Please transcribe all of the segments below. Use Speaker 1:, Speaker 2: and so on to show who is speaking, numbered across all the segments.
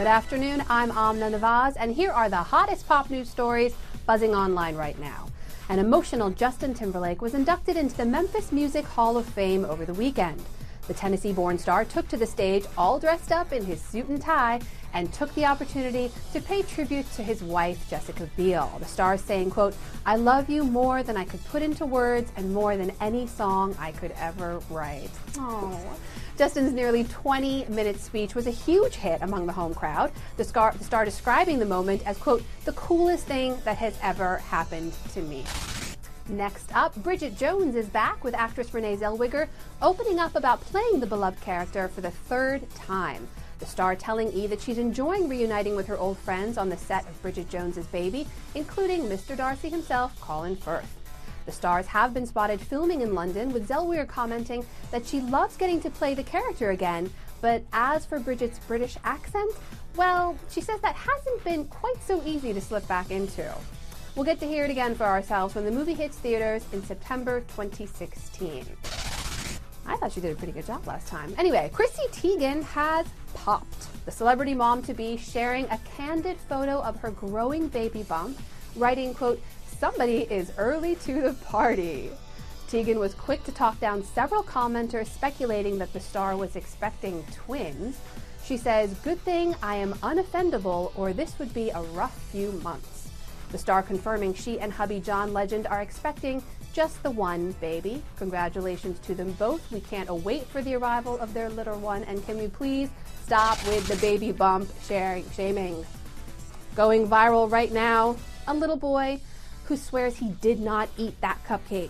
Speaker 1: Good afternoon, I'm Amna Nawaz, and here are the hottest pop news stories buzzing online right now. An emotional Justin Timberlake was inducted into the Memphis Music Hall of Fame over the weekend. The Tennessee-born star took to the stage all dressed up in his suit and tie and took the opportunity to pay tribute to his wife, Jessica Biel. The star saying, quote, "I love you more than I could put into words and more than any song I could ever write." Oh. Justin's nearly 20-minute speech was a huge hit among the home crowd. The star describing the moment as, quote, "the coolest thing that has ever happened to me." Next up, Bridget Jones is back with actress Renee Zellweger opening up about playing the beloved character for the third time. The star telling E! That she's enjoying reuniting with her old friends on the set of Bridget Jones's Baby, including Mr. Darcy himself, Colin Firth. The stars have been spotted filming in London, with Zellweger commenting that she loves getting to play the character again, but as for Bridget's British accent, well, she says that hasn't been quite so easy to slip back into. We'll get to hear it again for ourselves when the movie hits theaters in September 2016. I thought she did a pretty good job last time. Anyway, Chrissy Teigen has popped. The celebrity mom-to-be sharing a candid photo of her growing baby bump, writing, quote, "Somebody is early to the party." Teigen was quick to talk down several commenters speculating that the star was expecting twins. She says, "Good thing I am unoffendable, or this would be a rough few months." The star confirming she and hubby John Legend are expecting just the one baby. Congratulations to them both. We can't await for the arrival of their little one, and can we please stop with the baby bump shaming? Going viral right now, a little boy who swears he did not eat that cupcake.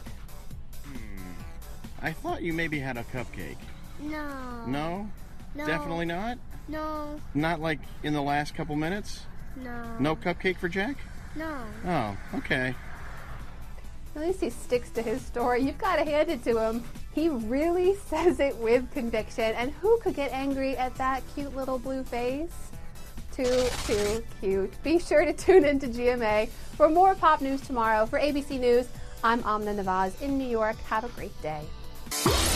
Speaker 2: I thought you maybe had a cupcake.
Speaker 3: No.
Speaker 2: No?
Speaker 3: No.
Speaker 2: Definitely not?
Speaker 3: No.
Speaker 2: Not like in the last couple minutes?
Speaker 3: No.
Speaker 2: No cupcake for Jack?
Speaker 3: No.
Speaker 2: Oh, okay.
Speaker 1: At least he sticks to his story. You've got to hand it to him. He really says it with conviction. And who could get angry at that cute little blue face? Too cute. Be sure to tune into GMA for more pop news tomorrow. For ABC News, I'm Amna Nawaz in New York. Have a great day.